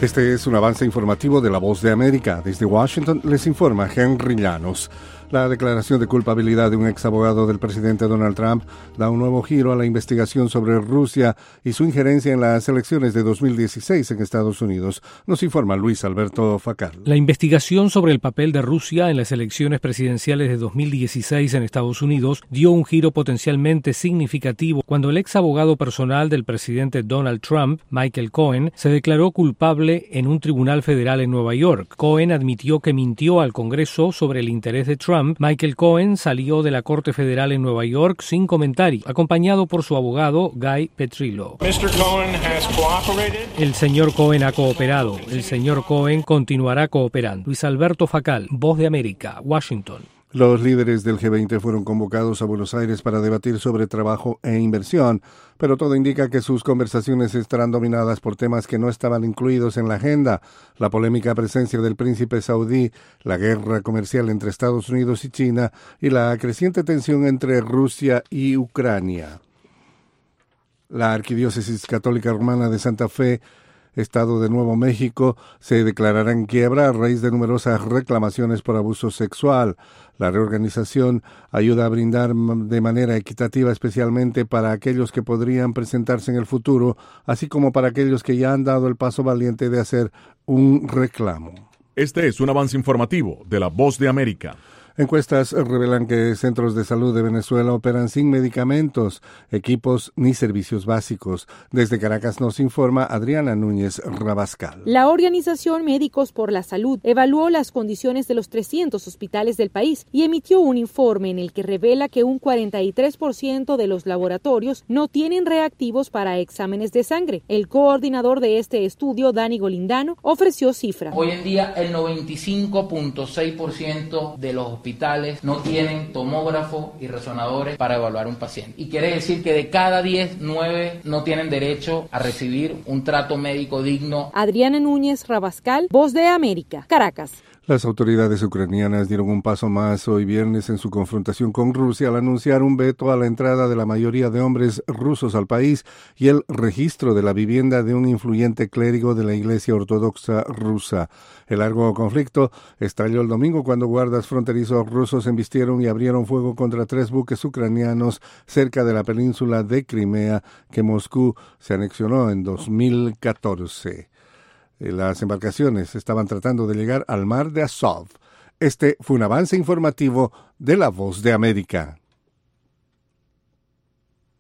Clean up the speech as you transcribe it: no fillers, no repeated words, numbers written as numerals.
Este es un avance informativo de La Voz de América. Desde Washington les informa Henry Llanos. La declaración de culpabilidad de un ex abogado del presidente Donald Trump da un nuevo giro a la investigación sobre Rusia y su injerencia en las elecciones de 2016 en Estados Unidos. Nos informa Luis Alberto Facal. La investigación sobre el papel de Rusia en las elecciones presidenciales de 2016 en Estados Unidos dio un giro potencialmente significativo cuando el ex abogado personal del presidente Donald Trump, Michael Cohen, se declaró culpable en un tribunal federal en Nueva York. Cohen admitió que mintió al Congreso sobre el interés de Trump. Michael Cohen salió de la Corte Federal en Nueva York sin comentario, acompañado por su abogado Guy Petrillo. El señor Cohen ha cooperado. El señor Cohen continuará cooperando. Luis Alberto Facal, Voz de América, Washington. Los líderes del G20 fueron convocados a Buenos Aires para debatir sobre trabajo e inversión, pero todo indica que sus conversaciones estarán dominadas por temas que no estaban incluidos en la agenda: la polémica presencia del príncipe saudí, la guerra comercial entre Estados Unidos y China y la creciente tensión entre Rusia y Ucrania. La Arquidiócesis Católica Romana de Santa Fe, Estado de Nuevo México, se declarará en quiebra a raíz de numerosas reclamaciones por abuso sexual. La reorganización ayuda a brindar de manera equitativa especialmente para aquellos que podrían presentarse en el futuro, así como para aquellos que ya han dado el paso valiente de hacer un reclamo. Este es un avance informativo de La Voz de América. Encuestas revelan que centros de salud de Venezuela operan sin medicamentos, equipos ni servicios básicos. Desde Caracas nos informa Adriana Núñez Rabascal. La organización Médicos por la Salud evaluó las condiciones de los 300 hospitales del país y emitió un informe en el que revela que un 43% de los laboratorios no tienen reactivos para exámenes de sangre. El coordinador de este estudio, Dani Golindano, ofreció cifras. Hoy en día el 95.6% de los hospitales no tienen tomógrafo y resonadores para evaluar un paciente. Y quiere decir que de cada 10, 9 no tienen derecho a recibir un trato médico digno. Adriana Núñez Rabascal, Voz de América, Caracas. Las autoridades ucranianas dieron un paso más hoy viernes en su confrontación con Rusia al anunciar un veto a la entrada de la mayoría de hombres rusos al país y el registro de la vivienda de un influyente clérigo de la Iglesia Ortodoxa rusa. El largo conflicto estalló el domingo cuando guardas fronterizos rusos embistieron y abrieron fuego contra 3 buques ucranianos cerca de la península de Crimea que Moscú se anexionó en 2014. Las embarcaciones estaban tratando de llegar al mar de Azov. Este fue un avance informativo de La Voz de América.